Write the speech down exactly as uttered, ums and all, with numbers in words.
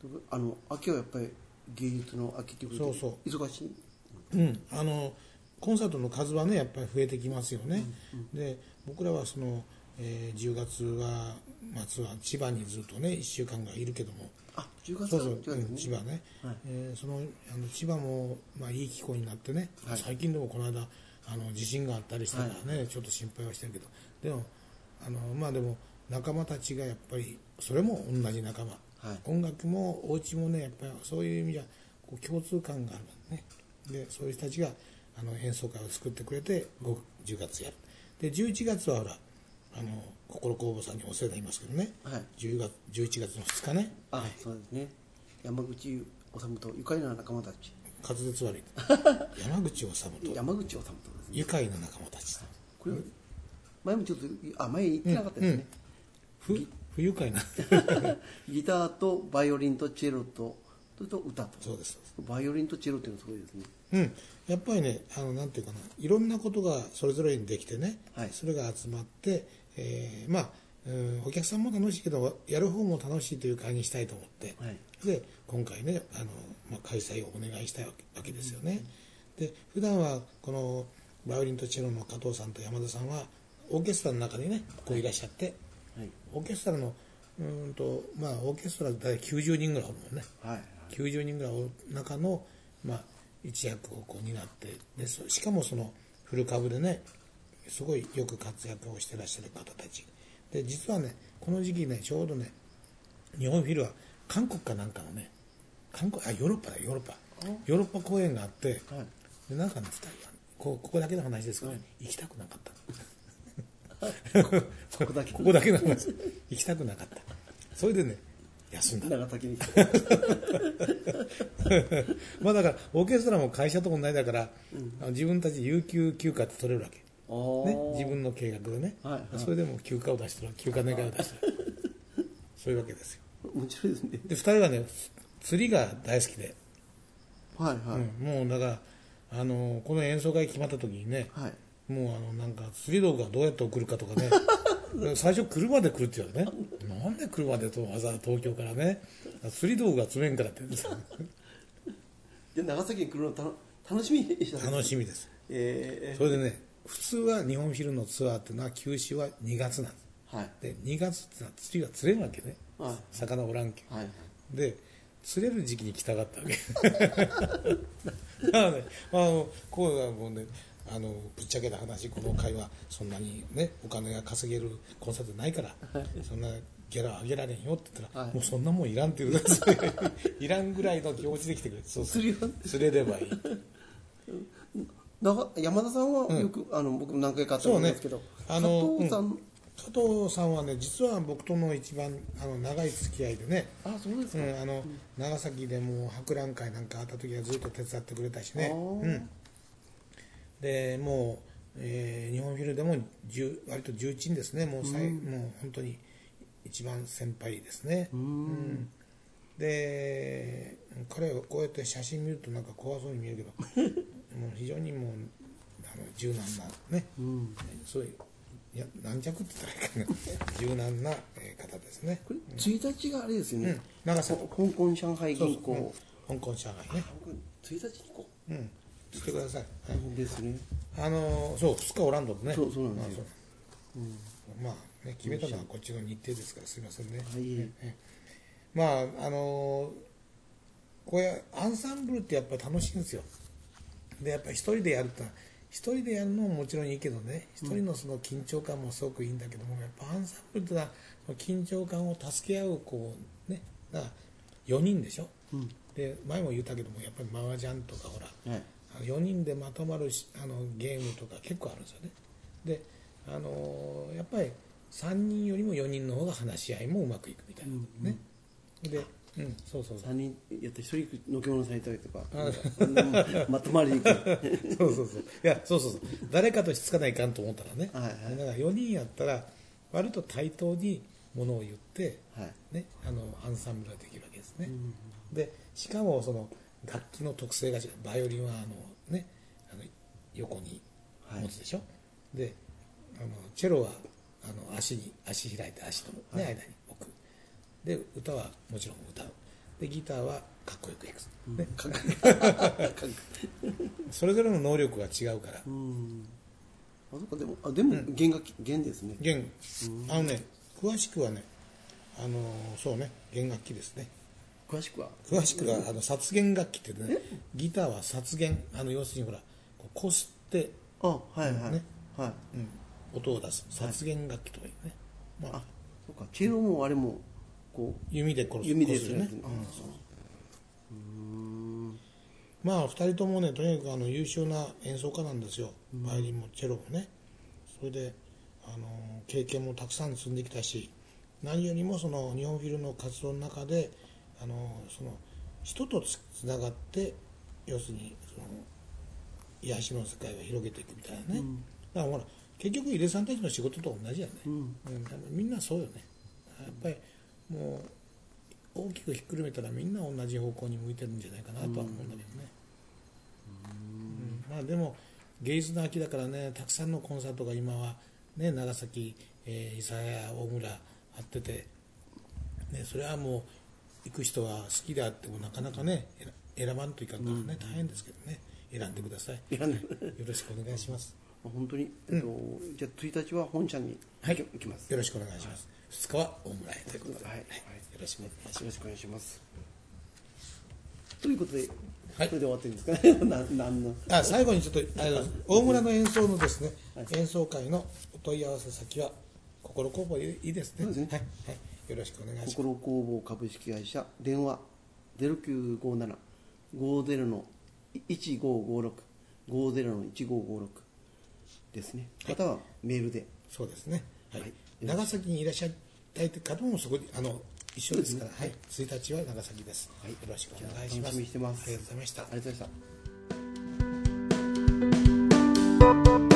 あの秋はやっぱり芸術の秋ということでそうそう忙しい。 うん、あのコンサートの数はねやっぱり増えてきますよね、うんうん、で僕らはその、えー、じゅうがつは末は千葉にずっとねいっしゅうかんがいるけども、 あじゅうがつそうそう、 ね、 うん、千葉ね、はい、えー、そのあの千葉も、まあ、いい気候になってね、はい、最近でもこの間あの地震があったりしたからね、はい、ちょっと心配はしてるけど、でもあのまあでも仲間たちがやっぱりそれも同じ仲間、はい、音楽もお家もねやっぱりそういう意味じゃこう共通感があるね。でそういう人たちがあの演奏会を作ってくれてじゅうがつやる。でじゅういちがつはほらあの心工房さんにお世話になりますけどね、はい、じゅうがつじゅういちがつのふつかね、 あ、はい、そうですね、山口治とゆかりの仲間たち、 滑舌悪い山口治と山口治とですね、 ゆかりの仲間たちと、 これ前もちょっとあ前言ってなかったですね、 うんうん、不愉快なギターとバイオリンとチェロとそれと歌と、 そうです、 バイオリンとチェロっていうのはすごいですね。 うん、やっぱりねあのなんていうかないろんなことがそれぞれにできてね、はい、それが集まって、えー、まあ、うん、お客さんも楽しいけどやる方も楽しいという会にしたいと思って、はい、で今回ねあの、まあ、開催をお願いしたいわけですよね、うん、で普段はこのバイオリンとチェロの加藤さんと山田さんはオーケストラの中にねこういらっしゃって、はい、オーケストラのうんとまあオーケストラで大体きゅうじゅうにんぐらいおるもんね、はいはい、きゅうじゅうにんぐらいおる中のまあ一役をこう担ってでしかもそのフル株でねすごいよく活躍をしてらっしゃる方たちで、実はねこの時期ねちょうどね日本フィルは韓国かなんかのね韓国あヨーロッパだヨーロッパヨーロッパ公演があって、はい、でなんかねふたりはこここだけの話ですけど、ね、行きたくなかったここだけここだけの話行きたくなかった。それでね休んだ。 長崎にまあだからオーケストラも会社と同じだから、うん、自分たち有給休暇って取れるわけ、ね、自分の計画でね、はいはい、それでも休暇を出してる休暇願いを出してるそういうわけですよ。 面白いですね。 でふたりはね釣りが大好きで、 はいはい、 うん、もうだからあのこの演奏会決まった時にね、はい、もうあのなんか釣り道具がどうやって送るかとかね最初車で来るって言うわけね。なんで車でとわざわざ東京からね釣り道具が積めんからって言うんですよで長崎に来るのた楽しみでしたね。 楽しみです、えー、それでね普通は日本フィルのツアーっていうのは休止はにがつなんです、はい、でにがつってのは釣りが釣れるわけね、はい、魚おらんけ、はい、で釣れる時期に来たかったわけだからねあのこうもうねあのぶっちゃけた話この会はそんなにねお金が稼げるコンサートないから、はい、そんなギャラ上げられんよって言ったら、はい、もうそんなもんいらんって言ういらんぐらいの気持ちで来てくれそうそう釣れればいい山田さんはよく、うん、あの僕何回か会ったんですけど、ね、あの加藤さん、うん、 加藤さんはね実は僕との一番あの長い付き合いでね、 あそうですか、 うん、あの、うん、長崎でも博覧会なんかあった時はずっと手伝ってくれたしね、うん、でもう、えー、日本フィルでも割と重鎮ですねもう、うん、もう本当に一番先輩ですね、うんうん、で彼はこうやって写真見るとなんか怖そうに見えるけどもう非常にもうあの柔軟なね、うん、そういういや軟弱って言ったらいいかな柔軟な方ですね。 これついたちがあれですよね、うん、 長崎香港上海銀行、 そうそう、うん、香港上海ねついたちにこううんしてください、 はい、ですね。 あのそうふつかオランダでねそうそうなんですよ、 まあ、うん、まあね決めたのはこっちの日程ですからすいませんね、はい、ええまああのこういうアンサンブルってやっぱり楽しいんですよ。でやっぱり一人でやると一人でやるのももちろんいいけどね一人のその緊張感もすごくいいんだけども、やっぱアンサンブルってのは緊張感を助け合うこうねだからよにんでしょ、うん、で前も言ったけどもやっぱりマージャンとかほら、はい、よにんでまとまるあのゲームとか結構あるんですよね。であのやっぱりさんにんよりもよにんの方が話し合いもうまくいくみたいなね、うん、でうん、そうそうそうさんにんやってひとりのけ物されたりとかまとまりにくいそうそうそういやそうそうそう誰かとしつかないかんと思ったらね、はいはい、だからよにんやったら割と対等にものを言って、はいね、あのアンサンブルができるわけですね、うん、でしかもその楽器の特性が違う。バイオリンはあの、ね、あの横に持つでしょ、はい、であのチェロはあの足に足開いて足と、ねはい、間に置くで歌はもちろん歌うでギターはかっこよく弾く、 うんね、 かっこそれぞれの能力が違うから、 うん、あそっかでもあでも弦楽器、弦ですね。 弦、あのね詳しくはねあのそうね弦楽器ですね。 詳しくは詳しくはあの殺弦楽器ってね、ギターは殺弦、あの要するにほらこうこすってあはいはい、ねはいうん、音を出す殺弦楽器とかいうね、 はい、まあ、あそうかチェロもあれもこう弓で殺す弓ですよね、うん、うんまあふたりともねとにかくあの優秀な演奏家なんですよ、バイオリンもチェロもね。それであの経験もたくさん積んできたし、何よりもその日本フィルの活動の中であのその人とつながって要するにその癒しの世界を広げていくみたいなね、うん、だからほら結局井出さんたちの仕事と同じやね、うんうん、みんなそうよね。やっぱりもう大きくひっくるめたらみんな同じ方向に向いてるんじゃないかなとは思うんだけどね、うんうんまあ、でも芸術の秋だからね、たくさんのコンサートが今は、ね、長崎、えー、諫早、大村あってて、ね、それはもう行く人は好きであってもなかなかね選ばんといかんからね、うん、大変ですけどね、選んでください。よろしくお願いします。 本当に、えっとうん、じゃあついたちは本社に行きます、 はい、よろしくお願いします。ふつかは大村へということで、はいはい、よろしくお願いします。 よろしくお願いします。ということで、 はい、 これで終わってるんですかね。ななんのあ最後にちょっとあの大村の演奏のですね、はい、演奏会のお問い合わせ先は心工房いいですね。そうですね、はいはい、よろしくお願いします。 心工房株式会社電話ゼロきゅうごなな ごゼロのいちごごろく ごゼロのいちごごろくですね。またはメールで。 そうですね、はいはい、長崎にいらっしゃいたい方もそこにあの一緒ですから、ね、はい、ついたちは長崎です、はい、よろしくお願いします。 楽しみにしてます。 ありがとうございました。 ありがとうございました。